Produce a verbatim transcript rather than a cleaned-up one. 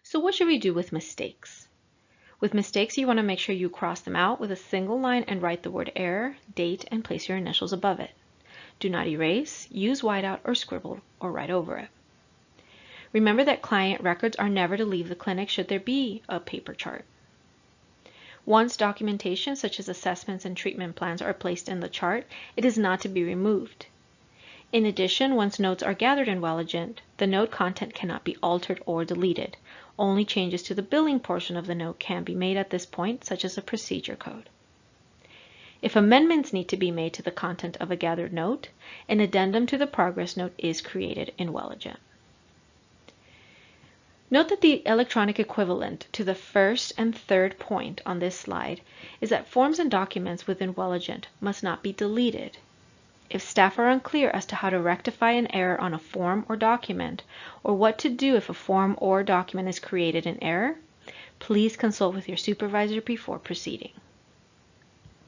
So what should we do with mistakes? With mistakes, you want to make sure you cross them out with a single line and write the word error, date, and place your initials above it. Do not erase, use whiteout, or scribble or write over it. Remember that client records are never to leave the clinic should there be a paper chart. Once documentation such as assessments and treatment plans are placed in the chart, it is not to be removed. In addition, once notes are gathered in Welligent, the note content cannot be altered or deleted. Only changes to the billing portion of the note can be made at this point, such as a procedure code. If amendments need to be made to the content of a gathered note, an addendum to the progress note is created in Welligent. Note that the electronic equivalent to the first and third point on this slide is that forms and documents within Welligent must not be deleted. If staff are unclear as to how to rectify an error on a form or document, or what to do if a form or document is created in error, please consult with your supervisor before proceeding.